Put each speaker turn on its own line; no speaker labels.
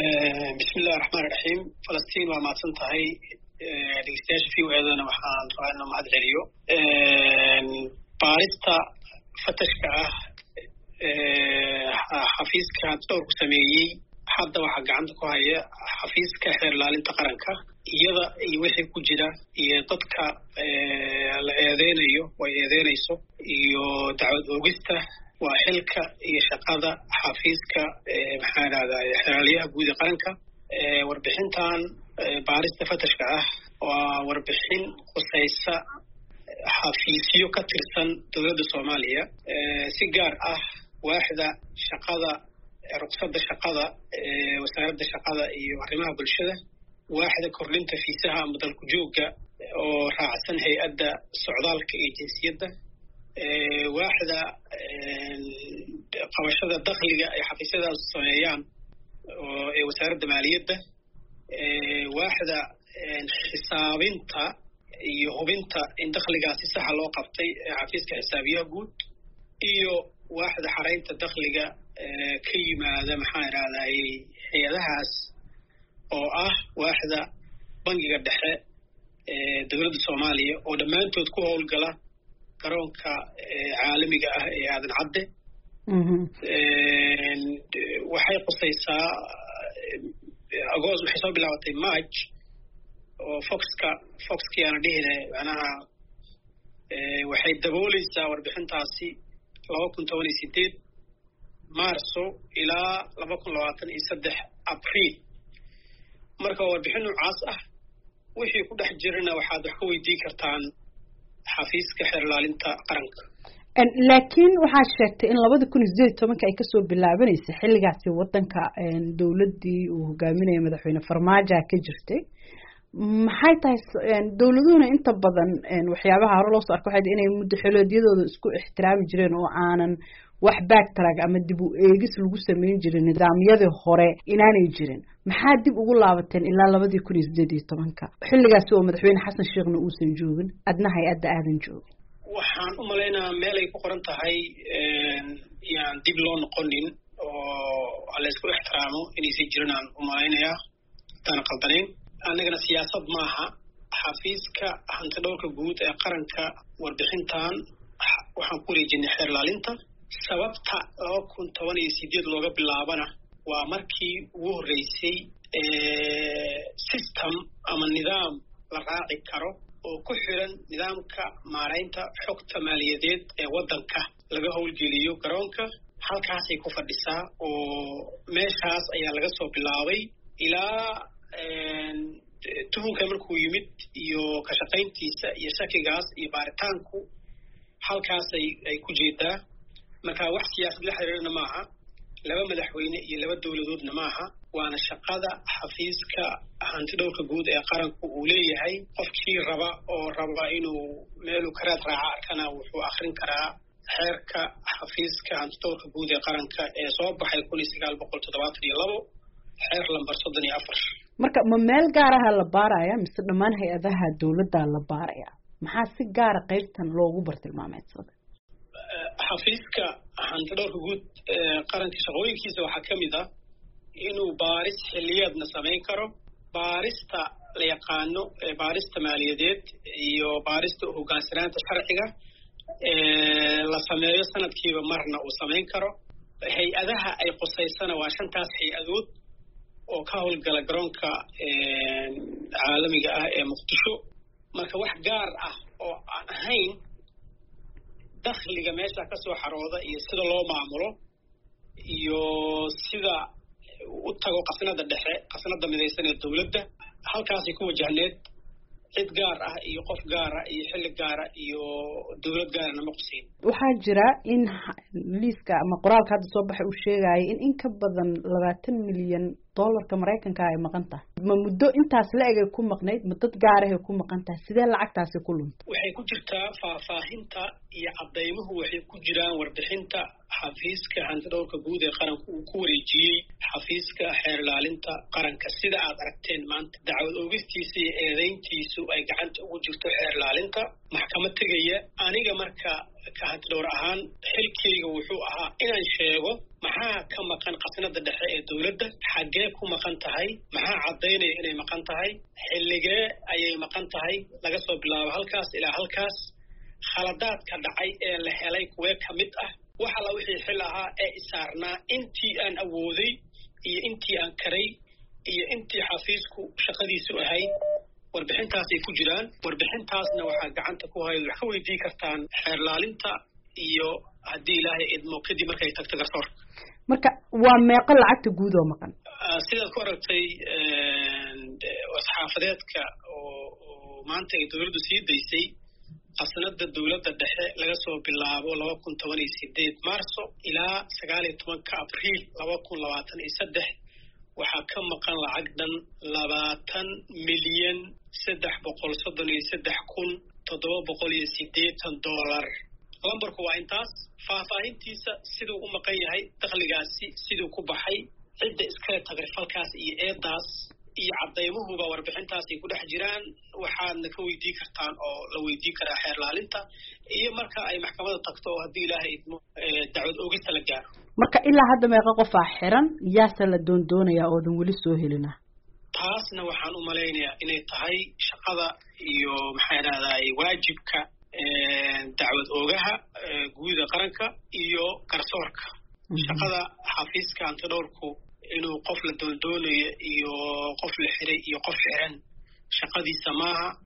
بسم الله الرحمن الرحيم. فلسطين وما تنتهي ديستاش في وهذا وحان رأينا مع العليو بارستا فتشكا حفيز كان دور سميي حتى وحق عندكم هي حفيز كحير لالين تقرنكا يدا يوحي كجدا يضدك الأذينيو ويأذينيسو يو دعوة أوغستا وحلك يشقada xafiiska maxaan raadaya xiraliyaha guud ee qaranka warbixintan baarista fatashka ah waa warbixin qusaysa xafiisyo ka tirsan dowladda Soomaaliya si gaar ah waaxda shaqada ruqsadda shaqada wasaaradda shaqada iyo arrimaha bulshada waaxda kordhinta fiisaha mudalku jooga oo raacsan hay'adda socdaalka iyo jinsiyadda waaxda qabashada dakhliga ay xafiisyadaas sameeyaan oo ay wasaaradda maaliyadda waaxda xisaabinta iyo hubinta in dakhligaasi sax loo qabtay xafiiska xisaabiyaha guud iyo waaxda xaraynta dakhliga ka yimaada maxaan raadayay hay'adahaas oo ah waaxda bangiga dhexe dowladda Soomaaliya oo dhammaantood ku howlgala garoonka caalamiga ah ee aadan cadde waxay qusaysaa agoos waxay soo bilaabatay March oo Foxkii aan dhihine macnaha waxay daboolaysaa warbixintaasi 2018 Maarso ilaa 2023 Abriil marka warbixin noocaas ah wixii ku dhex jirana waxaad wax ka weydiin kartaan xafiiska xirlaalinta qaranka
laakiin waxaa sheegtay in 2018 ay ka soo bilaabanaysa xilligaasi wadanka dawladii uu hogaaminayay madaxweyne Farmaajo ka jirtay maxay tahay dawladuhuna inta badan waxyaabaha hore loo soo arko waxay inay muddo xileedyadooda isku ixtiraami jireen oo aanan wax backtrack ama dib u eegis lagu sameyn jirin nidaamyadii hore inaanay jirin maxaa dib ugu laabateen ilaa 2018 xilligaas oo madaxweyne Xasan Sheekhna uusan joogin adna hay'adda aadan joogin
waxaan u maleynayaa meel ay ku qoran tahay yaan dib loo noqonin oo la isku ixtiraamo inaysan jirin aan u maleynayaa tan qaldaneyn anagana siyaasad maaha xafiiska hantidhowrka guud ee qaranka warbixintan waxaan ku wareejinay xeerlaalinta sababta 2018 looga bilaabana waa markii ugu horeysay system ama nidaam la raaci karo oo ku xiran nidaamka maareynta xogta maaliyadeed ee wadanka laga howlgeliyo garoonka halkaasay ku fadhisaa oo meeshaas ayaa laga soo bilaabay ilaa tuhunka markuu yimid iyo ka shaqayntiisa iyo shakigaas iyo baaritaanku halkaas ay ku jeedaa marka wax siyaasad la xiriirna maaha laba madaxweyne iyo laba dawladoodna maaha waana shaqada xafiiska hantidhowrka guud ee qaranku uu leeyahay qofkii raba inuu meel uu karaad raaca arkana wuxuu akhrin karaa xeerka xafiiska hantidhowrka guud ee qaranka ee soo baxay 1972 xeer lambar 34
marka ma meel gaar ah la baaraya mise dhammaan hay'adaha dawladda la baaraya maxaa si gaar ah qaybtan loogu bartilmaameedsaday
xafiiska hantidhowrka guud qaranka shaqooyinkiisa waxaa ka mid ah inuu baaris xilliyeedna samayn karo baarista la yaqaano baarista maaliyadeed iyo baarista hoggaansanaanta sharciga la sameeyo sanadkiiba marna uu samayn karo hay-adaha ay qusaysana waa 5taas hay-adood oo ka howlgala garoonka caalamiga ah ee Muqdisho marka wax gaar ah oo aan ahayn dakhliga meesha ka soo xarooda iyo sida loo maamulo iyo sida u tago qasnada dhexe qasnada midaysan ee dawladda halkaasay ku wajahneed cid gaar ah iyo qof gaar ah iyo xilli gaar ah iyo dawlad gaarna ma qusin
waxaa jira in liiska ama qoraalka hadda soo baxay uu sheegay in ka badan $20 milyan Mareykanka ay maqan tahay ma muddo intaas la eg ku maqnayd ma dad gaar ah ku maqan tahay sidee lacagtaasi ku luntay
waxay ku jirtaa faahfaahinta iyo cadeymuhu waxay ku jiraan warbixinta xafiiska hantidhowrka guud ee qaranku uu ku wareejiyey xafiiska xeerlaalinta qaranka sida aad aragteen maanta dacwad oogistiisa iyo eedeyntiisu ay gacanta ugu jirto xeerlaalinta maxkamad tegaya aniga marka ka hadlowr ahaan xilkayga wuxuu ahaa inaan sheego maxaa ka maqan qasnada dhexe ee dowladda, xaggee ku maqan tahay, maxaa caddaynaya inay maqan tahay, xilligee ayay maqan tahay, laga soo bilaabo halkaas ilaa halkaas, khaladaadka dhacay ee la helay kuwee ka mid ah, wax alla wixii xil ahaa ee isaarnaa intii aan awooday iyo intii aan karay iyo intii xafiisku shaqadiisu ahayd warbixintaasay ku jiraan. warbixintaasna waxaa gacanta ku hayo wax ka weydii kartaan xeerlaalinta iyo haddii ilaahay idmo kadib markay tagto garsoorka.
marka waa meeqa lacagta guud oo maqan?
sidaad ku aragtay wasxaafadeedka oo maanta ay dowladdu sii daysay qasnada dowladda dhexe laga soo bilaabo 2018 maarso ilaa 19 abriil 2023 waxaa ka maqan lacag dhan 20,333,780 lambarku waa intaas. faahfaahintiisa siduu u maqan yahay, dakhligaasi siduu ku baxay, cidda iskale tagrifalkaas iyo eedaas iyo caddaymuhuba warbixintaasay ku dhex jiraan. waxaadna ka weydii kartaan oo la weydii karaa xeerlaalinta iyo marka ay maxkamada tagto oo haddii ilaahay idmo dacwad oogista la gaaro.
marka ilaa hadda meeqa qofaa xiran yaase la doondoonayaa oodan weli soo helina?
taasna waxaan u malaynayaa inay tahay shaqada iyo maxaa idhahdaay waajibka dacwad oogaha guuda qaranka iyo garsoorka. shaqada xafiiska antidhowrku inuu qof la doondoonayo iyo qof la xiray iyo qof xiran shaqadiisa maaha.